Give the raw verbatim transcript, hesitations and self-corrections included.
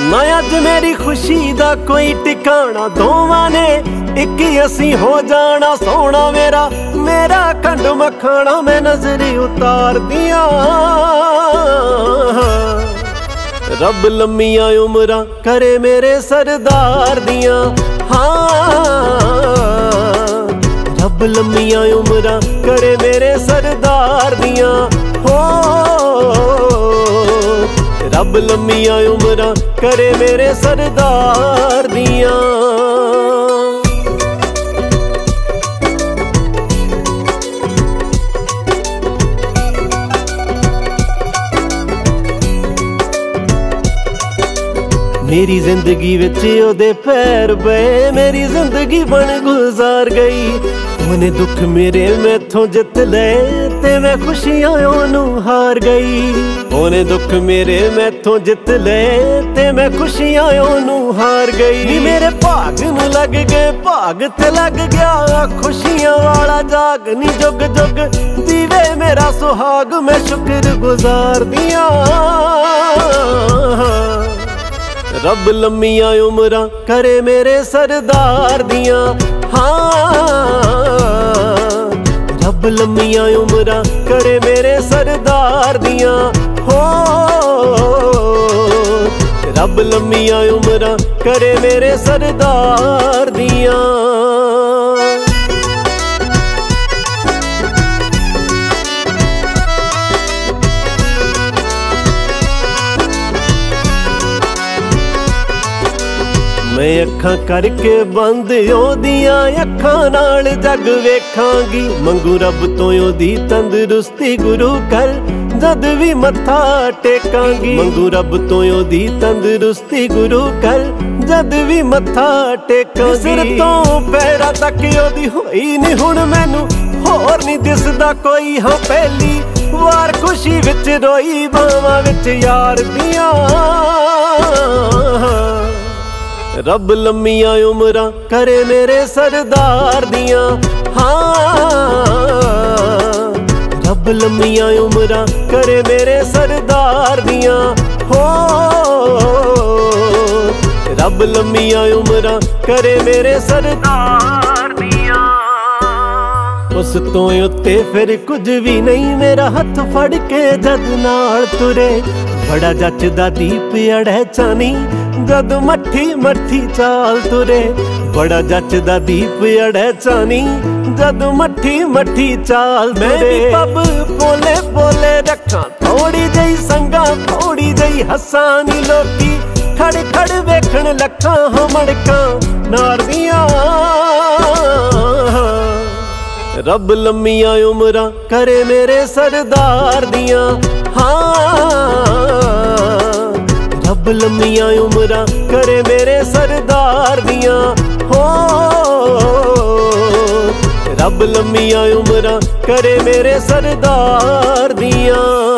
ना अज मेरी खुशी दा कोई ठिकाना, दोवां ने एक ही असी हो जाना। सोना मेरा मेरा खंड मखाना, मैं नजरी उतार दिया। रब लम्मिया उमरां करे मेरे सरदार दियां। हाँ रब लम्मिया उमरां करे मेरे सरदार दियां। हो रब लम्मिया उमरां करे मेरे सरदार दियां। मेरी जिंदगी विच ओदे पैर पे, मेरी जिंदगी बन गुलजार गई। उन्हें दुख मेरे मैथों जित ले, ते मैं खुशियां ओनू हार गई। उन्हें दुख मेरे मैथों जित ले, ते मैं खुशियां ओनू हार गई। नी मेरे भाग नू लग गए, भाग ते लग गया खुशियां वाला जाग। नी जुग जुग दीवे मेरा सुहाग, मैं शुक्र गुजार दिया। रब लम्मिया उमरां करे मेरे सरदार दियां। हाँ रब लम्मिया उमरां करे मेरे सरदार दियां। हो रब लम्मिया उमरां करे मेरे सरदार दियां। मैं अखां करके बंद ओदियां अखां नाल जग वेखांगी। मंगू रब तो ओदी तंदुरुस्ती गुरु कर, जद भी मत्था टेकांगी। मंगू रब तो ओदी तंदुरुस्ती गुरु कर, जद भी मत्था टेकांगी। सिर तो पैरां तक ओदी होई नी हुण मैनू होर नी दिसदा कोई। हाँ पहली वार खुशी विच रोई, बावां विच यार दियां। रब लम्मिया उमरां करे मेरे सरदार दियां। हाँ रब लम्मिया उमरां करे मेरे सरदार दियां। हो रब लम्मिया उमरां करे मेरे सरदार दियां। उस तो उत्ते फिर कुछ भी नहीं, मेरा हथ फड़ के जद नाल तुरे। बड़ा जचदा दीप अड़े चानी, जद मट्ठी मट्ठी चाल तुरे। बड़ा जचदा दीप अड़े चानी, जद मट्ठी मट्ठी चाल तुरे। मैं भी पब पोले पोले रखा, थोड़ी जही संगा थोड़ी जही हसा। नी लोकी खड़ खड़ वेखण लखा, हमड़का नार दियां। रब लम्मिया उमरां करे मेरे सरदार दियां। हाँ रब लम्मिया उमरां करे मेरे सरदार दियां। हो रब लम्मिया उमरां करे मेरे सरदार दियां।